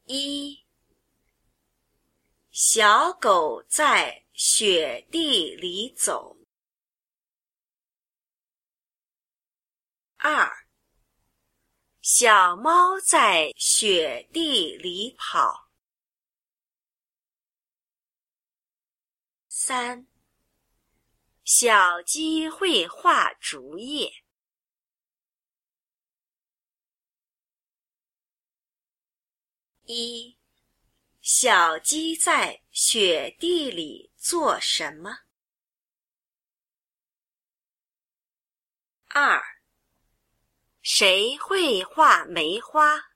一，小狗在雪地里走。二，小猫在雪地里跑。三，小鸡会画竹叶。一，小鸡在雪地里做什么？二，谁会画梅花？